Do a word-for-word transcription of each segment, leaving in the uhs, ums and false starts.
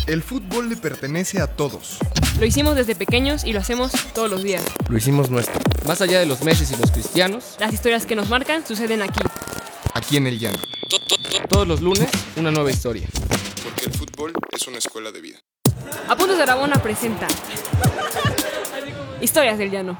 El fútbol le pertenece a todos. Lo hicimos desde pequeños y lo hacemos todos los días. Lo hicimos nuestro. Más allá de los Messi y los Cristianos, las historias que nos marcan suceden aquí. Aquí en El Llano. Todos los lunes, una nueva historia. Porque el fútbol es una escuela de vida. Apuntes de Aragona presenta Historias del Llano.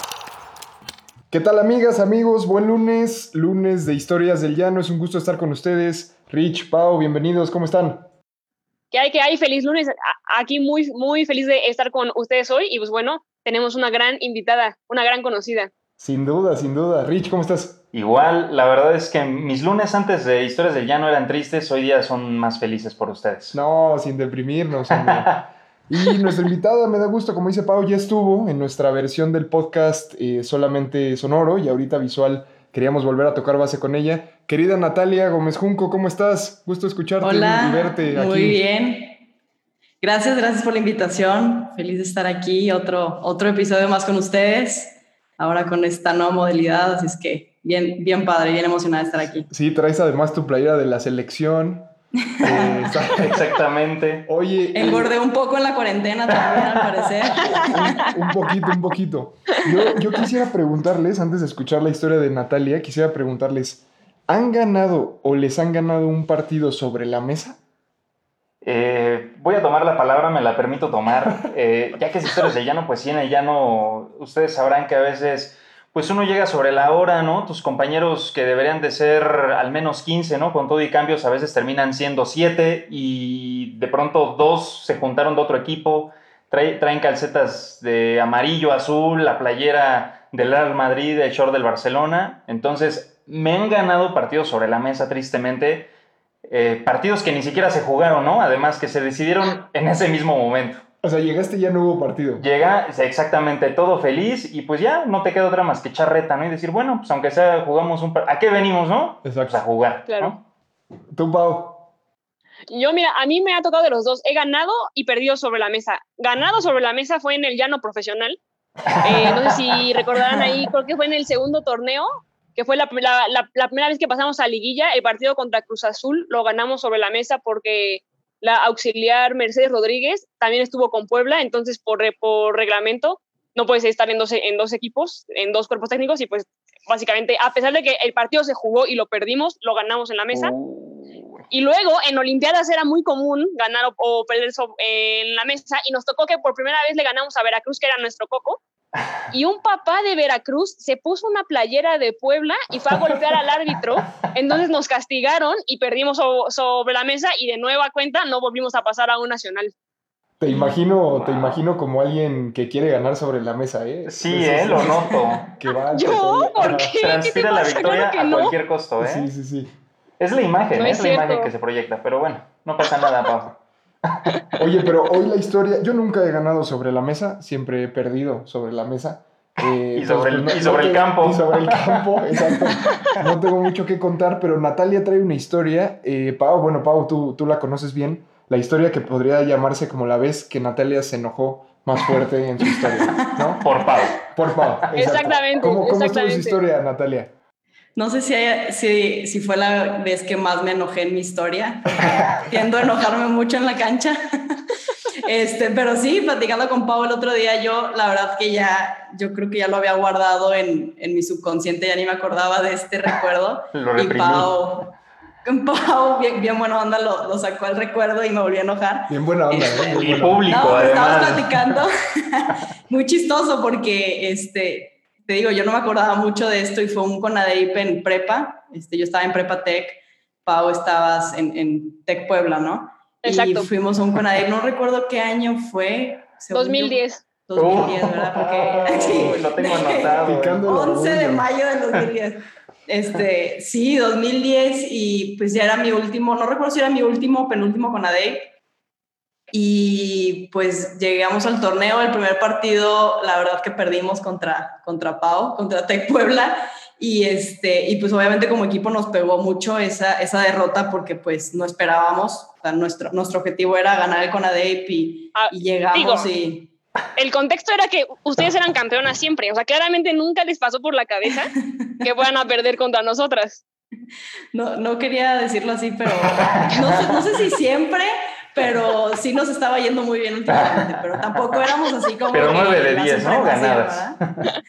¿Qué tal, amigas, amigos? Buen lunes, lunes de Historias del Llano. Es un gusto estar con ustedes. Rich, Pau, bienvenidos. ¿Cómo están? ¿Qué hay? ¿Qué hay? Feliz lunes. Aquí muy, muy feliz de estar con ustedes hoy. Y pues bueno, tenemos una gran invitada, una gran conocida. Sin duda, sin duda. Rich, ¿cómo estás? Igual, la verdad es que mis lunes antes de Historias del Llano eran tristes, hoy día son más felices por ustedes. No, sin deprimirnos, hombre. Y nuestra invitada, me da gusto, como dice Pau, ya estuvo en nuestra versión del podcast eh, solamente sonoro y ahorita visual. Queríamos volver a tocar base con ella. Querida Natalia Gómez Junco, ¿cómo estás? Gusto escucharte. Hola, y verte aquí. Muy bien. Gracias, gracias por la invitación. Feliz de estar aquí, otro, otro episodio más con ustedes. Ahora con esta nueva modalidad, así es que bien, bien padre, bien emocionada de estar aquí. Sí, traes además tu playera de la selección. Eh, exactamente. Oye, engordé eh, un poco en la cuarentena también, al parecer. Un, un poquito, un poquito. Yo, yo quisiera preguntarles, antes de escuchar la historia de Natalia, quisiera preguntarles, ¿han ganado o les han ganado un partido sobre la mesa? Eh, voy a tomar la palabra, me la permito tomar. Eh, ya que es Historias del Llano, pues sí, en el llano ustedes sabrán que a veces pues uno llega sobre la hora, ¿no? Tus compañeros que deberían de ser al menos quince, ¿no? Con todo y cambios a veces terminan siendo siete y de pronto dos se juntaron de otro equipo, trae, traen calcetas de amarillo, azul, la playera del Real Madrid, el short del Barcelona. Entonces me han ganado partidos sobre la mesa, tristemente. Eh, partidos que ni siquiera se jugaron, ¿no? Además que se decidieron en ese mismo momento. O sea, llegaste y ya no hubo partido. Llega, exactamente, todo feliz y pues ya no te queda otra más que echar reta, ¿no? Y decir, bueno, pues aunque sea jugamos un partido. ¿A qué venimos, no? Exacto. Pues a jugar, claro. ¿no? ¿Tú, Pau? Yo, mira, a mí me ha tocado de los dos. He ganado y perdido sobre la mesa. Ganado sobre la mesa fue en el llano profesional. Eh, no sé si recordarán ahí, creo que fue en el segundo torneo, que fue la, la, la, la primera vez que pasamos a liguilla. El partido contra Cruz Azul lo ganamos sobre la mesa porque la auxiliar Mercedes Rodríguez también estuvo con Puebla, entonces por, por reglamento no puedes estar en dos, en dos equipos, en dos cuerpos técnicos, y pues básicamente, a pesar de que el partido se jugó y lo perdimos, lo ganamos en la mesa. Uh. Y luego en Olimpiadas era muy común ganar o, o perder so, en la mesa, y nos tocó que por primera vez le ganamos a Veracruz, que era nuestro coco, y un papá de Veracruz se puso una playera de Puebla y fue a golpear al árbitro. Entonces nos castigaron y perdimos so- sobre la mesa, y de nueva cuenta no volvimos a pasar a un nacional. Te imagino, wow. te imagino como alguien que quiere ganar sobre la mesa, ¿eh? Sí, eh, lo noto. Que va ¿Yo? ¿Por qué? Transfiere la victoria claro a no. cualquier costo, ¿eh? Sí, sí, sí. Es la imagen, no ¿eh? es, es la imagen que se proyecta, pero bueno, no pasa nada, Pau. Oye, pero hoy la historia, yo nunca he ganado sobre la mesa, siempre he perdido sobre la mesa. Eh, y sobre, pues, el, no, y sobre no el tengo, campo. Y sobre el campo, exacto. No tengo mucho que contar, pero Natalia trae una historia. Eh, Pau, bueno, Pau, tú, tú la conoces bien. La historia que podría llamarse como la vez que Natalia se enojó más fuerte en su historia, ¿no? Por Pau. Por Pau. Exacto. Exactamente. ¿Cómo, cómo exactamente. estuvo su historia, Natalia? No sé si, hay, si, si fue la vez que más me enojé en mi historia. Tiendo a enojarme mucho en la cancha. Este, pero sí, platicando con Pau el otro día, yo la verdad que ya, yo creo que ya lo había guardado en, en mi subconsciente, ya ni me acordaba de este recuerdo. Lo reprimí. Y Pau, Pau bien, bien buena onda, lo, lo sacó el recuerdo y me volví a enojar. Bien buena onda, este, ¿eh? Muy y buena. público, no, además. Estábamos platicando, muy chistoso porque, este, te digo, yo no me acordaba mucho de esto y fue un CONADEIP en prepa. Este, yo estaba en Prepa Tech, Pau estabas en, en Tech Puebla, ¿no? Exacto. Y fuimos a un CONADEIP, no recuerdo qué año fue. dos mil diez. Yo, dos mil diez, ¿verdad? Porque sí, lo tengo anotado. once de mayo del dos mil diez. Este, sí, dos mil diez, y pues ya era mi último, no recuerdo si era mi último o penúltimo CONADEIP. Y pues llegamos al torneo, el primer partido, la verdad que perdimos contra, contra Pau, contra Tech Puebla. Y, este, y pues obviamente como equipo nos pegó mucho esa, esa derrota porque pues no esperábamos, o sea, nuestro, nuestro objetivo era ganar el CONADEIP y, ah, y llegamos digo, y... El contexto era que ustedes eran campeonas siempre, o sea, claramente nunca les pasó por la cabeza que fueran a perder contra nosotras. No, no quería decirlo así, pero no sé, no sé si siempre, pero sí nos estaba yendo muy bien últimamente, pero tampoco éramos así como... Pero nueve de la diez, ¿no? supremacía, Ganadas. ¿verdad?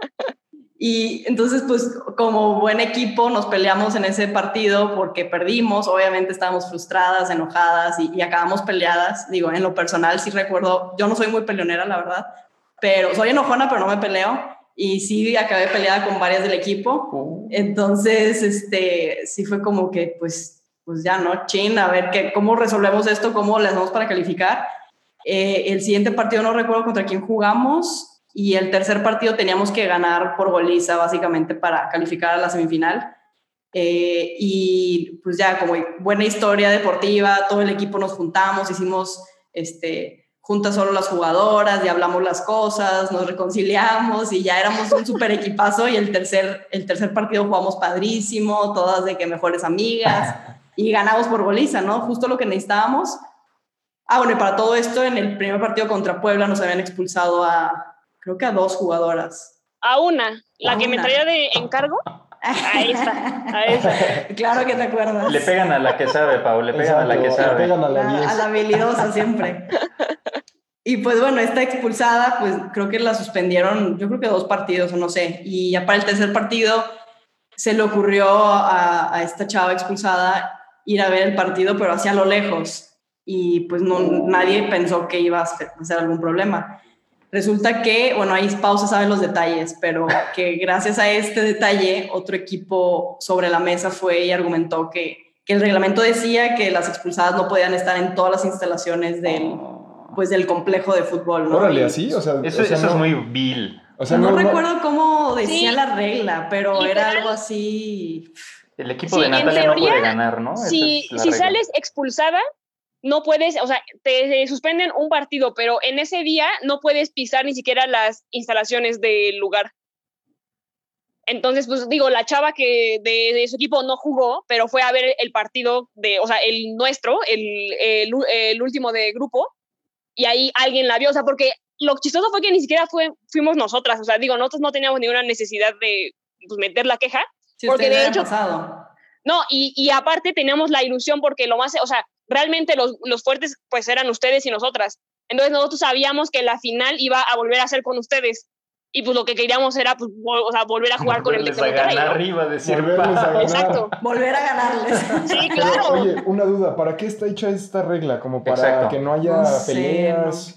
Y entonces, pues, como buen equipo nos peleamos en ese partido porque perdimos, obviamente estábamos frustradas, enojadas y, y acabamos peleadas. Digo, en lo personal sí recuerdo, yo no soy muy peleonera, la verdad, pero soy enojona, pero no me peleo. Y sí acabé peleada con varias del equipo. Entonces, este, sí fue como que, pues, pues ya, ¿no? Chin, a ver qué, cómo resolvemos esto, cómo le hacemos para calificar. Eh, el siguiente partido no recuerdo contra quién jugamos. Y el tercer partido teníamos que ganar por goliza, básicamente, para calificar a la semifinal. Eh, y pues ya, como buena historia deportiva, todo el equipo nos juntamos, hicimos este, juntas solo las jugadoras y hablamos las cosas, nos reconciliamos y ya éramos un súper equipazo. Y el tercer, el tercer partido jugamos padrísimo, todas de que mejores amigas, y ganamos por goliza, ¿no? Justo lo que necesitábamos. Ah, bueno, y para todo esto, en el primer partido contra Puebla nos habían expulsado a... creo que a dos jugadoras. A una, la a que una. me traía de encargo. A esa, a esa. Claro que te acuerdas. Le pegan a la que sabe, Pau, le pegan Exacto, a la que le sabe. pegan a la A, diez. a la habilidosa siempre. Y pues bueno, esta expulsada, pues creo que la suspendieron, yo creo que dos partidos o no sé. Y ya para el tercer partido se le ocurrió a, a esta chava expulsada ir a ver el partido, pero hacia lo lejos. Y pues no, nadie pensó que iba a hacer algún problema. Resulta que, bueno, ahí Pau se sabe los detalles, pero que gracias a este detalle, otro equipo sobre la mesa fue y argumentó que, que el reglamento decía que las expulsadas no podían estar en todas las instalaciones del, pues, del complejo de fútbol, ¿no? Órale, Y, así, o sea... Eso, o sea, eso no, es muy vil. O sea, no, no, no- recuerdo cómo decía Sí. la regla, pero Literal. era algo así... El equipo Sí, de en Natalia teoría, no puede ganar, ¿no? Esa Si, es la si regla. sales expulsada, no puedes, o sea, te, te suspenden un partido, pero en ese día no puedes pisar ni siquiera las instalaciones del lugar. Entonces, pues digo, la chava que de, de su equipo no jugó, pero fue a ver el partido de, o sea, el nuestro, el, el, el último de grupo, y ahí alguien la vio, o sea, porque lo chistoso fue que ni siquiera fue, fuimos nosotras, o sea, digo, nosotros no teníamos ninguna necesidad de pues, meter la queja, Si porque ustedes de hubieran hecho, pasado. no, y, y aparte teníamos la ilusión porque lo más, o sea, realmente los, los fuertes pues eran ustedes y nosotras. Entonces nosotros sabíamos que la final iba a volver a ser con ustedes. Y pues lo que queríamos era pues, vol- o sea, volver a jugar con el Volverles Tec de a Monterrey, ganar ¿no? arriba, decir Volverles a Pau. ganar. Exacto. Volver a ganarles. Sí, Pero, claro. oye, una duda, ¿para qué está hecha esta regla? ¿Como para Exacto. que no haya No sé, peleas?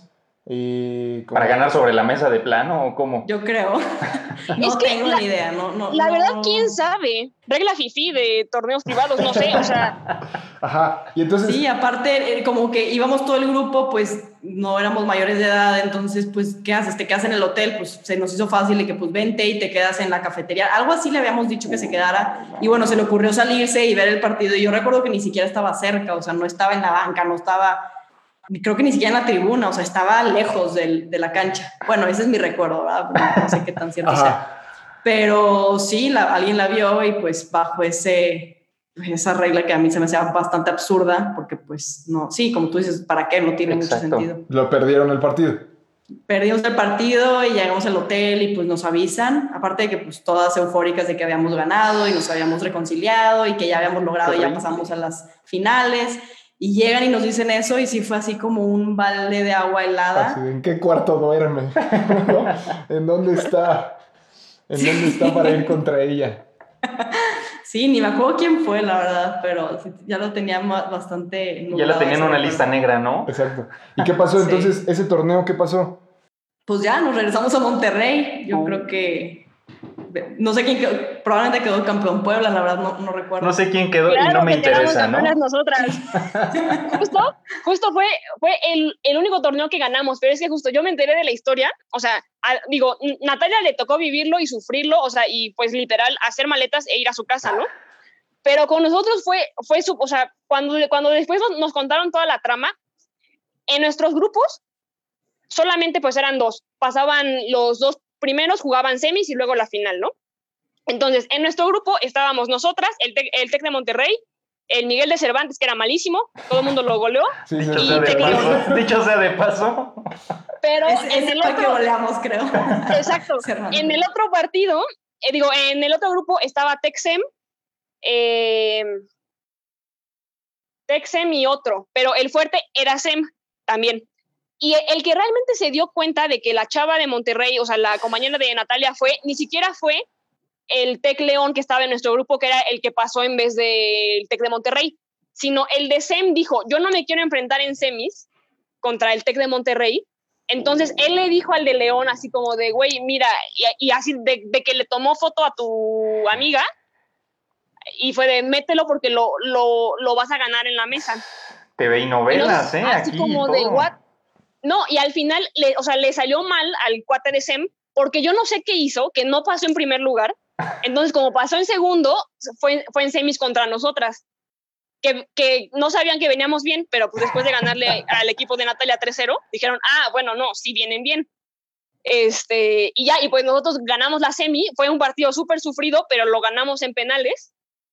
eh, como- ¿Para ganar sobre la mesa de plano o cómo? Yo creo. No Es que tengo la- ni idea. No, no, La no. verdad, quién sabe. Regla fifí de torneos privados, no sé, o sea, Ajá, y entonces... Sí, aparte, eh, como que íbamos todo el grupo, pues no éramos mayores de edad, entonces, pues, ¿qué haces? ¿Te quedas en el hotel? Pues se nos hizo fácil de que, pues, vente y te quedas en la cafetería. Algo así le habíamos dicho que se quedara. Y bueno, se le ocurrió salirse y ver el partido. Y yo recuerdo que ni siquiera estaba cerca, o sea, no estaba en la banca, no estaba, creo que ni siquiera en la tribuna, o sea, estaba lejos del, de la cancha. Bueno, ese es mi recuerdo, ¿verdad? No, no sé qué tan cierto Ajá. sea. Pero sí, la, alguien la vio y pues bajo ese, esa regla que a mí se me hacía bastante absurda, porque pues no, sí, como tú dices, ¿para qué? No tiene Exacto. mucho sentido. Lo perdieron el partido. Perdimos el partido y llegamos al hotel y pues nos avisan, aparte de que pues todas eufóricas de que habíamos ganado y nos habíamos reconciliado y que ya habíamos logrado y ya Correcto. pasamos a las finales, y llegan y nos dicen eso y sí fue así como un balde de agua helada. Así de, ¿en qué cuarto duerme? ¿No? ¿En dónde está? ¿En Sí. dónde está para ir contra ella? Sí, ni me acuerdo quién fue, la verdad, pero sí, ya lo tenía ma- bastante Ya nublado la tenían en ese una recuerdo. lista negra, ¿no? Exacto. ¿Y qué pasó Sí. entonces? ¿Ese torneo qué pasó? Pues ya nos regresamos a Monterrey. Yo Oh. creo que no sé quién quedó, probablemente quedó campeón Puebla, la verdad no, no recuerdo. No sé quién quedó y claro no me que quedamos interesa, ¿no? campeonas nosotras. Justo, justo fue, fue el, el único torneo que ganamos, pero es que justo yo me enteré de la historia, o sea, a- digo, N- Natalia le tocó vivirlo y sufrirlo, o sea, y pues literal hacer maletas e ir a su casa, ¿no? Pero con nosotros fue, fue su, o sea, cuando, cuando después nos, nos contaron toda la trama, en nuestros grupos solamente pues eran dos, pasaban los dos primeros, jugaban semis y luego la final, ¿no? Entonces, en nuestro grupo estábamos nosotras, el Tec, el Tec de Monterrey, el Miguel de Cervantes, que era malísimo, todo el mundo lo goleó, Sí, sí, Dicho sí. sea de Tec de paso. Dicho sea de paso. pero Ese, en ese el fue el que otro, goleamos, creo. exacto, Cervantes. en el otro partido, eh, digo, en el otro grupo estaba Texem, eh, Tec, Sem y otro, pero el fuerte era Sem también. Y el que realmente se dio cuenta de que la chava de Monterrey, o sea, la compañera de Natalia fue, ni siquiera fue el Tec León que estaba en nuestro grupo, que era el que pasó en vez del Tec de Monterrey, sino el de Sem dijo, yo no me quiero enfrentar en semis contra el Tec de Monterrey. Entonces él le dijo al de León así como de, güey, mira, y, y así de, de que le tomó foto a tu amiga y fue de, mételo porque lo, lo, lo vas a ganar en la mesa. T V y novelas, y ¿eh? Así Aquí como de, what? No, y al final, le, o sea, le salió mal al cuate de Sem porque yo no sé qué hizo, que no pasó en primer lugar. Entonces, como pasó en segundo, fue, fue en semis contra nosotras. Que, que no sabían que veníamos bien, pero pues después de ganarle al equipo de Natalia tres cero, dijeron, ah, bueno, no, sí vienen bien. Este, y ya, y pues nosotros ganamos la semi, fue un partido súper sufrido, pero lo ganamos en penales,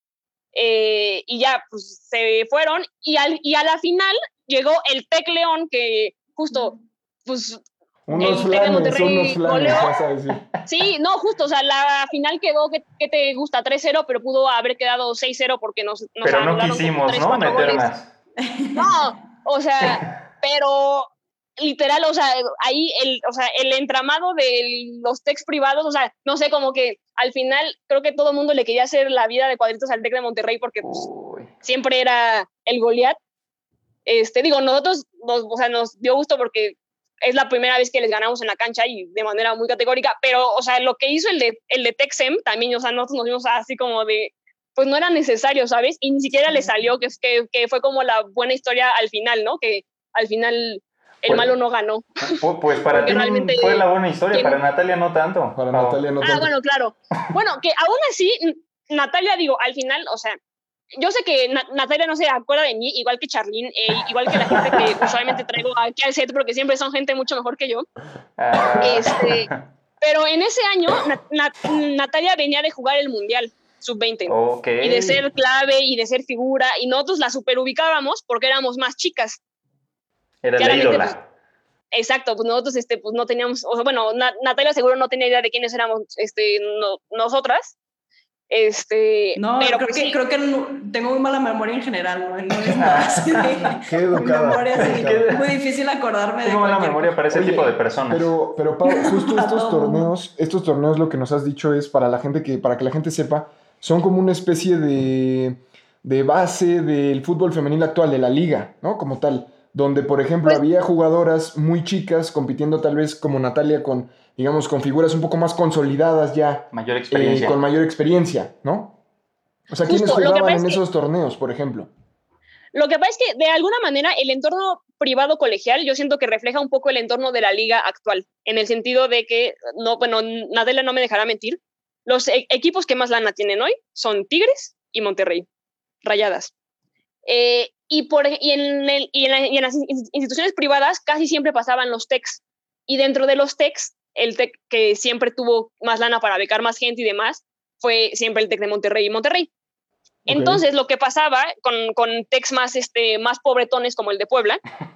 eh, y ya, pues se fueron, y, al, y a la final llegó el Tec León, que justo, pues... Unos flanes, unos flanes, vas a decir. Sí, no, justo, o sea, la final quedó, ¿qué, qué te gusta? tres cero, pero pudo haber quedado seis cero porque nos, nos pero no quisimos, tres, ¿no? Meter goles. Más. No, o sea, pero literal, o sea, ahí el, o sea, el entramado de los Tecs privados, o sea, no sé, como que al final creo que todo el mundo le quería hacer la vida de cuadritos al Tec de Monterrey porque pues, siempre era el Goliat. Este, digo, nosotros, nos, o sea, nos dio gusto porque es la primera vez que les ganamos en la cancha y de manera muy categórica, pero, o sea, lo que hizo el de, el de Tec-Sem también, o sea, nosotros nos vimos así como de, pues no era necesario, ¿sabes? Y ni siquiera le salió, que, que, que fue como la buena historia al final, ¿no? Que al final el pues, malo no ganó. Pues, pues para ti fue la buena historia, ¿quién? Para Natalia no tanto. Para oh. Natalia no ah, tanto. Ah, bueno, claro. Bueno, que aún así, Natalia, digo, al final, o sea, yo sé que Na- Natalia no se acuerda de mí, igual que Charlene, eh, igual que la gente que usualmente traigo aquí al set, porque siempre son gente mucho mejor que yo. Ah. Este, pero en ese año, Na- Na- Natalia venía de jugar el Mundial sub veinte. Okay. Y de ser clave y de ser figura, y nosotros la superubicábamos porque éramos más chicas. Era la ídola. Pues, exacto, pues nosotros este, pues no teníamos, o sea, bueno, Na- Natalia seguro no tenía idea de quiénes éramos este, no, nosotras. Este, no, pero creo, pues, que, sí. creo que no, tengo muy mala memoria en general, no, no es nada así de, qué educada, memoria así, qué muy difícil acordarme. Tengo mala memoria para ese Oye, tipo de personas. Pero, pero Pau, justo estos torneos, estos torneos lo que nos has dicho es para la gente que, para que la gente sepa, son como una especie de, de base del fútbol femenil actual, de la liga, ¿no? Como tal, donde por ejemplo pues, había jugadoras muy chicas compitiendo tal vez como Natalia con, digamos, con figuras un poco más consolidadas ya. Mayor experiencia. Eh, con mayor experiencia, ¿no? O sea, ¿quiénes Justo, jugaban en es esos que, torneos, por ejemplo? Lo que pasa es que, de alguna manera, el entorno privado colegial, yo siento que refleja un poco el entorno de la liga actual, en el sentido de que, no, bueno, Nadela no me dejará mentir, los e- equipos que más lana tienen hoy son Tigres y Monterrey, Rayadas. Eh, y, por, y, en el, y, en la, y en las instituciones privadas casi siempre pasaban los Tecs, y dentro de los Tecs, el Tec que siempre tuvo más lana para becar más gente y demás, fue siempre el Tec de Monterrey y Monterrey. Okay. Entonces, lo que pasaba con, con Tecs más, este, más pobretones como el de Puebla,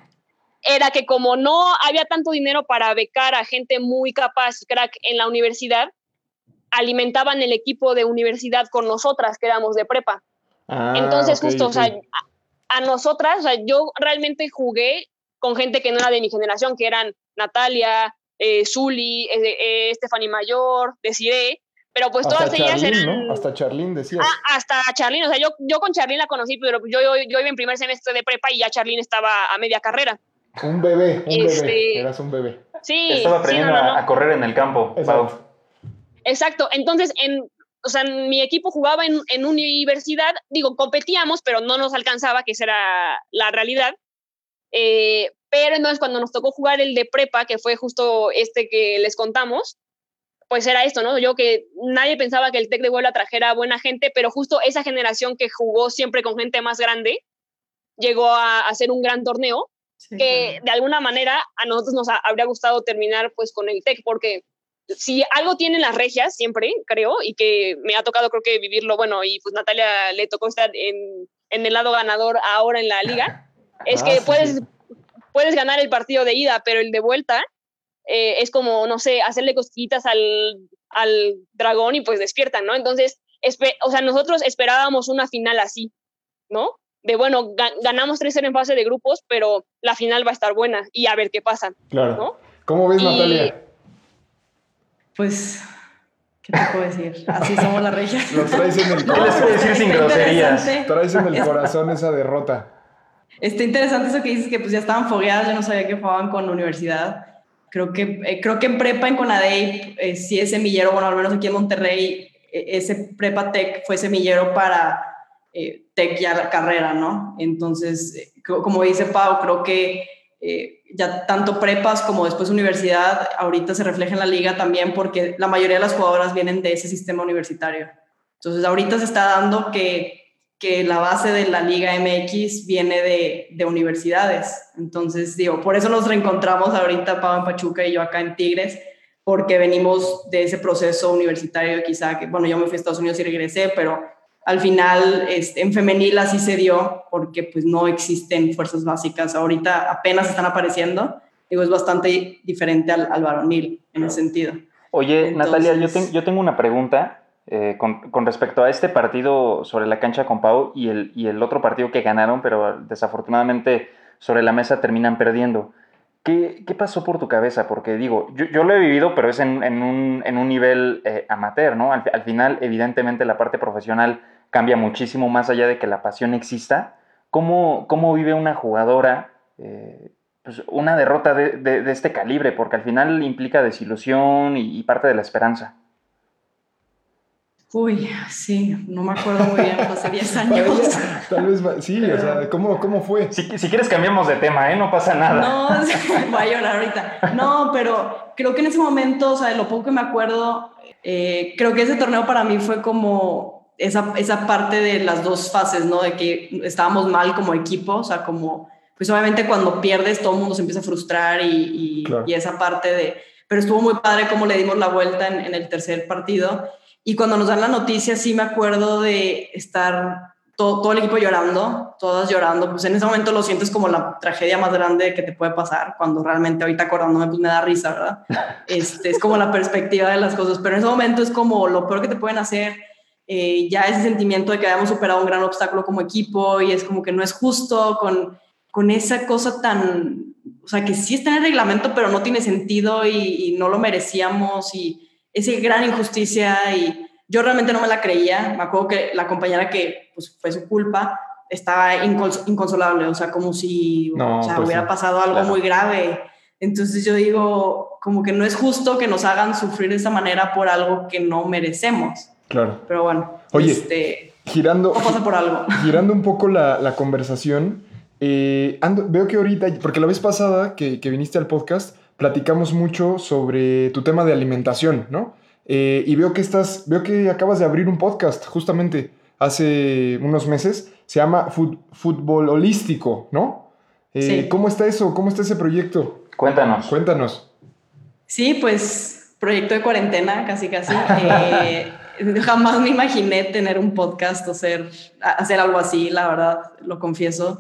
era que como no había tanto dinero para becar a gente muy capaz y crack en la universidad, alimentaban el equipo de universidad con nosotras, que éramos de prepa. Ah, Entonces, okay, justo, okay. o sea, a, a nosotras, o sea, yo realmente jugué con gente que no era de mi generación, que eran Natalia, eh, Zuli, eh, eh, Estefany Mayor, Desiree, pero pues hasta todas ellas Charlene, eran... ¿no? Hasta Charlene decías. Ah, hasta Charlene, o sea, yo, yo con Charlene la conocí, pero yo, yo, yo iba en primer semestre de prepa y ya Charlene estaba a media carrera. Un bebé, un este... bebé, eras un bebé. Sí. Estaba aprendiendo sí, no, no, no. A, a correr en el campo, Exacto. Pau. Exacto, entonces, en, o sea, mi equipo jugaba en, en universidad, digo, competíamos, pero no nos alcanzaba, que esa era la realidad. Eh, pero entonces cuando nos tocó jugar el de prepa, que fue justo este que les contamos, pues era esto, ¿no? Yo que nadie pensaba que el Tec de Puebla trajera buena gente, pero justo esa generación que jugó siempre con gente más grande, llegó a hacer un gran torneo, sí, que claro. De alguna manera a nosotros nos ha, habría gustado terminar pues con el Tec, porque si algo tienen las regias siempre, creo, y que me ha tocado creo que vivirlo, bueno, y pues Natalia le tocó estar en, en el lado ganador ahora en la liga, es ah, que sí, puedes, sí. puedes ganar el partido de ida, pero el de vuelta eh, es como, no sé, hacerle cosquillitas al, al dragón y pues despiertan, ¿no? Entonces, espe- o sea, nosotros esperábamos una final así, ¿no? de bueno, ga- ganamos tres cero en fase de grupos, pero la final va a estar buena y a ver qué pasa. Claro. ¿No? ¿Cómo ves, Y- Natalia? Pues, ¿qué te puedo decir? Así somos la regia. Lo traes en el ¿Qué les puedo decir sin groserías? Traes en el corazón esa derrota. Está interesante eso que dices, que pues ya estaban fogueadas, yo no sabía que jugaban con universidad. Creo que, eh, creo que en prepa, en Conadey, eh, sí es semillero, bueno, al menos aquí en Monterrey, eh, ese prepa tech fue semillero para eh, tech ya la carrera, ¿no? Entonces, eh, co- como dice Pau, creo que eh, ya tanto prepas como después universidad, ahorita se refleja en la liga también porque la mayoría de las jugadoras vienen de ese sistema universitario. Entonces, ahorita se está dando que que la base de la Liga M X viene de, de universidades. Entonces, digo, por eso nos reencontramos ahorita, Pau en Pachuca y yo acá en Tigres, porque venimos de ese proceso universitario quizá, que, bueno, yo me fui a Estados Unidos y regresé, pero al final este, en femenil así se dio, porque pues no existen fuerzas básicas. Ahorita apenas están apareciendo. Digo, es bastante diferente al, al varonil en ese sentido. Oye, Entonces, Natalia, yo, ten- yo tengo una pregunta eh, con, con respecto a este partido sobre la cancha con Pau y el, y el otro partido que ganaron, pero desafortunadamente sobre la mesa terminan perdiendo. ¿Qué, qué pasó por tu cabeza? Porque digo, yo, yo lo he vivido, pero es en, en, un, en un nivel eh, amateur, ¿no? Al, al final, evidentemente, la parte profesional cambia muchísimo más allá de que la pasión exista. ¿Cómo, cómo vive una jugadora eh, pues una derrota de, de, de este calibre? Porque al final implica desilusión y, y parte de la esperanza. Uy, sí, no me acuerdo muy bien, fue hace diez Para años. ella, tal vez, va- sí, o sea, ¿cómo, cómo fue? Si, si quieres cambiamos de tema, ¿eh? No pasa nada. No, voy a llorar ahorita. No, pero creo que en ese momento, o sea, de lo poco que me acuerdo, eh, creo que ese torneo para mí fue como esa, esa parte de las dos fases, ¿no? De que estábamos mal como equipo, o sea, como, pues obviamente cuando pierdes todo el mundo se empieza a frustrar y, y, Claro. y esa parte de... Pero estuvo muy padre cómo le dimos la vuelta en, en el tercer partido. Y cuando nos dan la noticia, sí me acuerdo de estar todo, todo el equipo llorando, todas llorando. Pues en ese momento lo sientes como la tragedia más grande que te puede pasar, cuando realmente ahorita acordándome pues me da risa, ¿verdad? Este, es como la perspectiva de las cosas, pero en ese momento es como lo peor que te pueden hacer. Eh, ya ese sentimiento de que habíamos superado un gran obstáculo como equipo y es como que no es justo con, con esa cosa tan... O sea, que sí está en el reglamento, pero no tiene sentido y, y no lo merecíamos y esa gran injusticia y yo realmente no me la creía. Me acuerdo que la compañera que pues, fue su culpa estaba incons- inconsolable, o sea, como si No, o sea, pues hubiera sí, pasado algo claro. muy grave. Entonces yo digo, como que no es justo que nos hagan sufrir de esa manera por algo que no merecemos. claro. Pero bueno, Oye, este, Girando, todo pasa por algo. girando un poco la, la conversación, eh, ando- veo que ahorita, porque la vez pasada que, que viniste al podcast, platicamos mucho sobre tu tema de alimentación, ¿no? Eh, y veo que estás, veo que acabas de abrir un podcast justamente hace unos meses, se llama Fut- Fútbol Holístico, ¿no? Eh, Sí. ¿Cómo está eso? ¿Cómo está ese proyecto? Cuéntanos. Cuéntanos. Sí, pues proyecto de cuarentena, casi casi. Eh, jamás me imaginé tener un podcast o ser, hacer algo así, la verdad, lo confieso.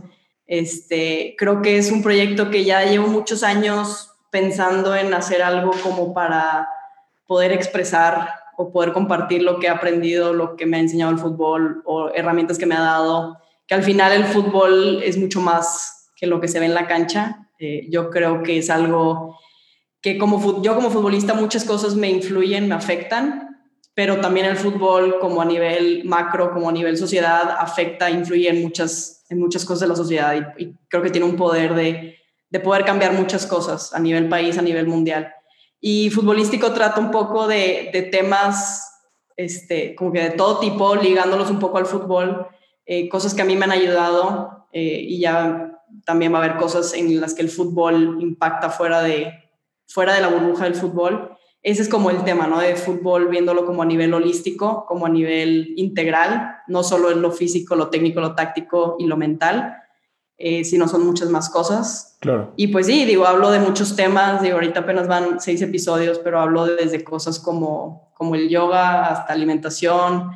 Este, creo que es un proyecto que ya llevo muchos años pensando en hacer algo como para poder expresar o poder compartir lo que he aprendido, lo que me ha enseñado el fútbol o herramientas que me ha dado, que al final el fútbol es mucho más que lo que se ve en la cancha. Eh, yo creo que es algo que como yo como futbolista muchas cosas me influyen, me afectan, pero también el fútbol como a nivel macro, como a nivel sociedad, afecta, influye en muchas, en muchas cosas de la sociedad y, y creo que tiene un poder de, de poder cambiar muchas cosas a nivel país, a nivel mundial. Y futbolístico trata un poco de, de temas este, como que de todo tipo, ligándolos un poco al fútbol, eh, cosas que a mí me han ayudado eh, y ya también va a haber cosas en las que el fútbol impacta fuera de, fuera de la burbuja del fútbol. Ese es como el tema, ¿no? De fútbol, viéndolo como a nivel holístico, como a nivel integral, no solo en lo físico, lo técnico, lo táctico y lo mental, eh, sino son muchas más cosas. Claro. Y pues sí, digo, hablo de muchos temas, digo, ahorita apenas van seis episodios, pero hablo de, desde cosas como, como el yoga, hasta alimentación,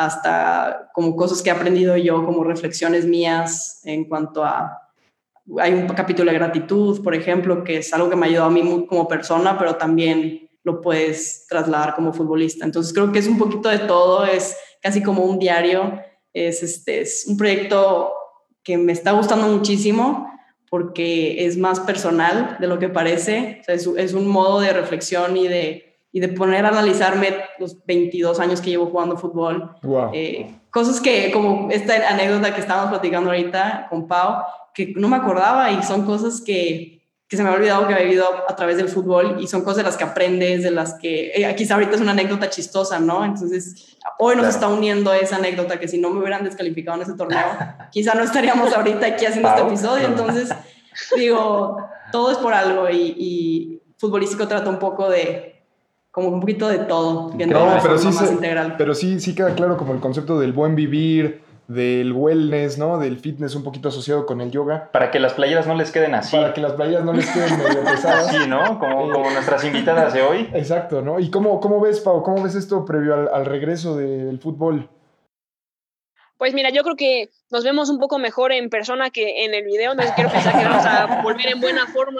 hasta como cosas que he aprendido yo, como reflexiones mías en cuanto a... Hay un capítulo de gratitud, por ejemplo, que es algo que me ha ayudado a mí como persona, pero también lo puedes trasladar como futbolista. Entonces creo que es un poquito de todo, es casi como un diario, es, este, es un proyecto que me está gustando muchísimo porque es más personal de lo que parece. O sea, es, es un modo de reflexión y de, y de poner a analizarme los veintidós años que llevo jugando fútbol. Wow. Eh, cosas que, como esta anécdota que estábamos platicando ahorita con Pau, que no me acordaba y son cosas que, que se me había olvidado que había vivido a través del fútbol y son cosas de las que aprendes, de las que eh, quizá ahorita es una anécdota chistosa, ¿no? Entonces hoy nos Claro. está uniendo esa anécdota que si no me hubieran descalificado en ese torneo, quizá no estaríamos ahorita aquí haciendo Pau. este episodio. Entonces digo, todo es por algo y, y futbolístico trata un poco de, como un poquito de todo, viendo No, de pero forma sí, más se- integral. pero sí, sí queda claro como el concepto del buen vivir, del wellness, ¿no? Del fitness un poquito asociado con el yoga, Para que las playeras no les queden así. para que las playas no les queden medio pesadas. Sí, ¿no? Como, como nuestras invitadas de hoy. Exacto, ¿no? ¿Y cómo, cómo ves, Pau? ¿Cómo ves esto previo al, al regreso de- del fútbol? Pues mira, yo creo que nos vemos un poco mejor en persona que en el video, entonces quiero pensar que vamos a volver en buena forma.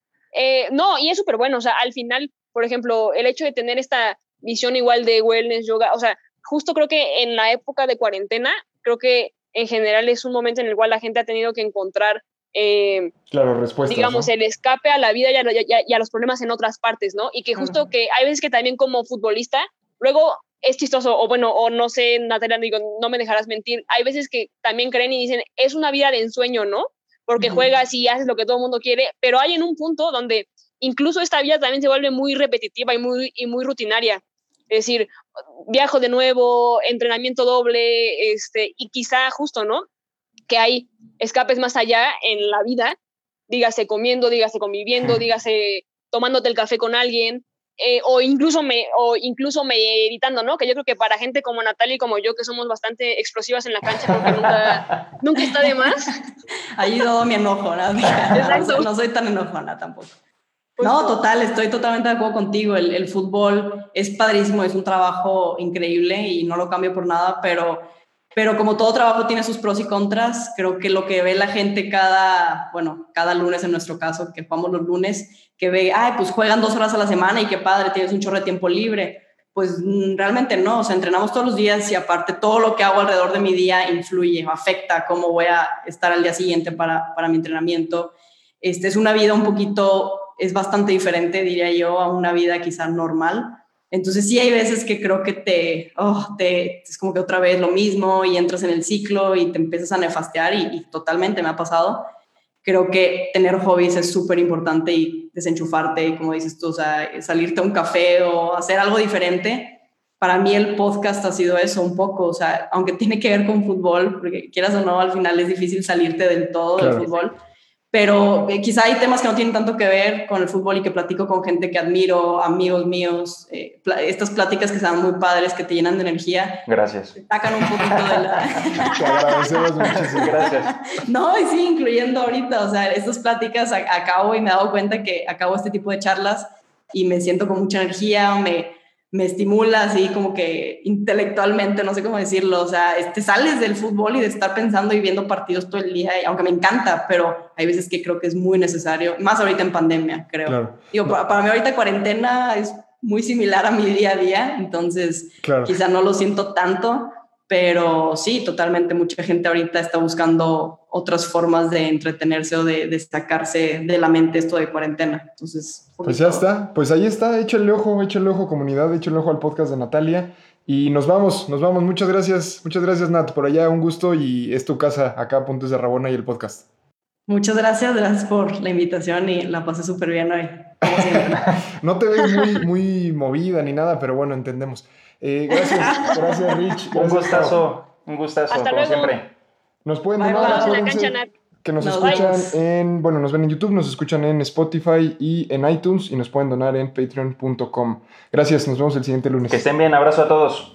Eh, no, y es súper bueno, o sea, al final, por ejemplo, el hecho de tener esta visión igual de wellness, yoga, o sea, justo creo que en la época de cuarentena, creo que en general es un momento en el cual la gente ha tenido que encontrar, eh, Claro, respuestas, digamos, ¿no? el escape a la vida y a, y a- y a los problemas en otras partes, ¿no? Y que justo Ujú. que hay veces que también como futbolista, luego es chistoso, o bueno, o no sé, Natalia, digo, no me dejarás mentir, hay veces que también creen y dicen, es una vida de ensueño, ¿no? Porque Ujú. juegas y haces lo que todo el mundo quiere, pero hay en un punto donde incluso esta vida también se vuelve muy repetitiva y muy, y muy rutinaria. Es decir, viajo de nuevo, entrenamiento doble, este, y quizá justo, ¿no? Que hay escapes más allá en la vida, dígase comiendo, dígase conviviendo, dígase tomándote el café con alguien, eh, o, incluso me, o incluso meditando, ¿no? Que yo creo que para gente como Natalia y como yo, que somos bastante explosivas en la cancha, creo que nunca, nunca está de más. Ha ayudado mi enojo, ¿no? Exacto. No soy tan enojona tampoco. Pues No, no. total, estoy totalmente de acuerdo contigo. El, el fútbol es padrísimo, es un trabajo increíble y no lo cambio por nada, pero, pero como todo trabajo tiene sus pros y contras, creo que lo que ve la gente cada, bueno, cada lunes en nuestro caso, que jugamos los lunes, que ve, ay, pues juegan dos horas a la semana y qué padre, tienes un chorro de tiempo libre. Pues mm, realmente no, o sea, entrenamos todos los días y aparte todo lo que hago alrededor de mi día influye, afecta cómo voy a estar al día siguiente para, para mi entrenamiento. Este, es una vida un poquito, es bastante diferente, diría yo, a una vida quizá normal. Entonces sí hay veces que creo que te, oh, te es como que otra vez lo mismo y entras en el ciclo y te empiezas a nefastear y, y totalmente me ha pasado. Creo que tener hobbies es súper importante y desenchufarte, y como dices tú, o sea, salirte a un café o hacer algo diferente. Para mí el podcast ha sido eso un poco, o sea, aunque tiene que ver con fútbol, porque quieras o no, al final es difícil salirte del todo Claro. del fútbol, pero eh, quizá hay temas que no tienen tanto que ver con el fútbol y que platico con gente que admiro, amigos míos, eh, pl- estas pláticas que están muy padres, que te llenan de energía, Gracias. sacan un poquito de la... Te agradecemos muchísimo. Gracias. No, y sí, incluyendo ahorita, o sea, estas pláticas a- acabo y me he dado cuenta que acabo este tipo de charlas y me siento con mucha energía, me, me estimula así como que intelectualmente, no sé cómo decirlo, o sea, este, sales del fútbol y de estar pensando y viendo partidos todo el día, y aunque me encanta, pero hay veces que creo que es muy necesario, más ahorita en pandemia, creo. Claro. Digo, para, para mí ahorita cuarentena es muy similar a mi día a día, entonces Claro. quizá no lo siento tanto, pero sí, totalmente, mucha gente ahorita está buscando otras formas de entretenerse o de, de sacarse de la mente esto de cuarentena. Entonces, un Pues poquito- ya está, pues ahí está, échale ojo, échale ojo comunidad, échale ojo al podcast de Natalia y nos vamos, nos vamos, muchas gracias, muchas gracias Nat, por allá un gusto y es tu casa acá, Puntos de Rabona y el podcast. Muchas gracias, gracias por la invitación y la pasé súper bien hoy, como siempre. No te ves muy, muy movida ni nada, pero bueno, entendemos. Eh, gracias, gracias Rich. Un gracias, Pau. gustazo, un gustazo, Hasta como luego. siempre. Nos pueden Bye, donar, bye. Vamos en la acuérdense cancha, Nat. que nos Nos escuchan vemos. en, bueno, nos ven en YouTube, nos escuchan en Spotify y en iTunes y nos pueden donar en patreon punto com. Gracias, nos vemos el siguiente lunes. Que estén bien, abrazo a todos.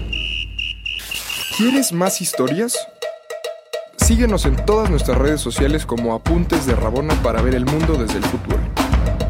¿Quieres más historias? Síguenos en todas nuestras redes sociales como Apuntes de Rabona para ver el mundo desde el fútbol.